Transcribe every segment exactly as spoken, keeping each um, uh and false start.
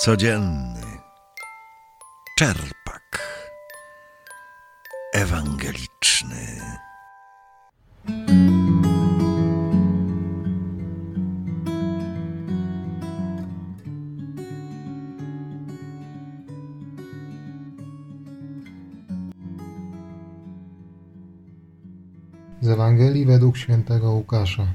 Codzienny czerpak ewangeliczny. Z Ewangelii według świętego Łukasza.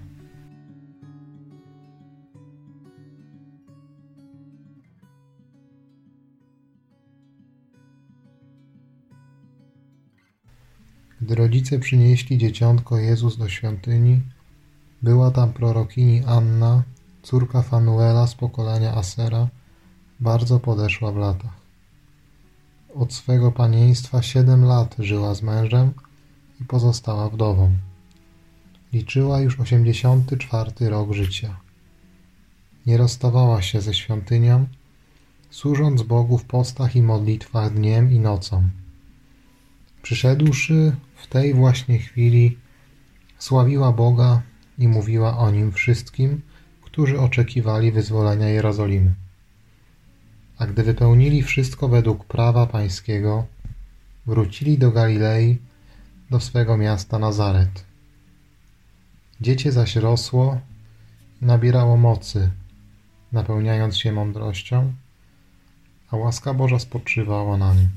Gdy rodzice przynieśli dzieciątko Jezus do świątyni, była tam prorokini Anna, córka Fanuela z pokolenia Asera, bardzo podeszła w latach. Od swego panieństwa siedem lat żyła z mężem i pozostała wdową. Liczyła już osiemdziesiąty czwarty rok życia. Nie rozstawała się ze świątynią, służąc Bogu w postach i modlitwach dniem i nocą. Przyszedłszy w tej właśnie chwili, sławiła Boga i mówiła o Nim wszystkim, którzy oczekiwali wyzwolenia Jerozolimy. A gdy wypełnili wszystko według prawa pańskiego, wrócili do Galilei, do swego miasta Nazaret. Dziecię zaś rosło i nabierało mocy, napełniając się mądrością, a łaska Boża spoczywała na nim.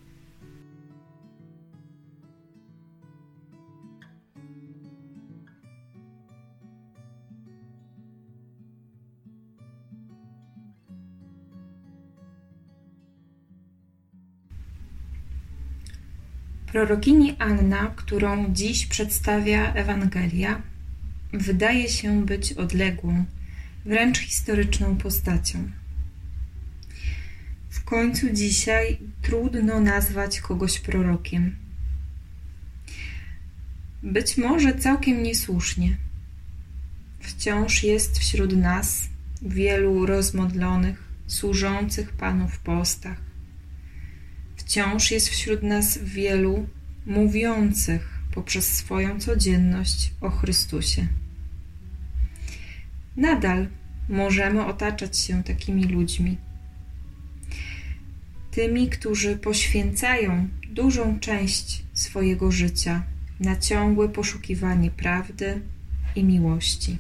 Prorokini Anna, którą dziś przedstawia Ewangelia, wydaje się być odległą, wręcz historyczną postacią. W końcu dzisiaj trudno nazwać kogoś prorokiem. Być może całkiem niesłusznie. Wciąż jest wśród nas wielu rozmodlonych, służących Panu w postach. Wciąż jest wśród nas wielu mówiących poprzez swoją codzienność o Chrystusie. Nadal możemy otaczać się takimi ludźmi. Tymi, którzy poświęcają dużą część swojego życia na ciągłe poszukiwanie prawdy i miłości.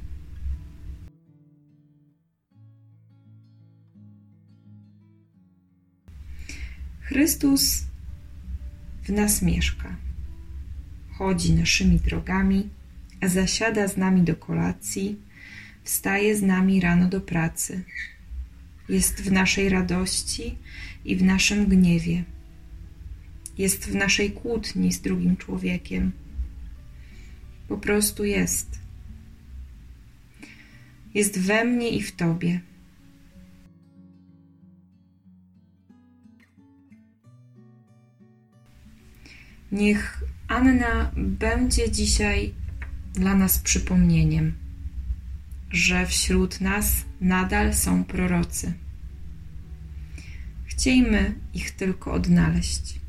Chrystus w nas mieszka, chodzi naszymi drogami, zasiada z nami do kolacji, wstaje z nami rano do pracy, jest w naszej radości i w naszym gniewie, jest w naszej kłótni z drugim człowiekiem. Po prostu jest. Jest we mnie i w Tobie. Niech Anna będzie dzisiaj dla nas przypomnieniem, że wśród nas nadal są prorocy. Chciejmy ich tylko odnaleźć.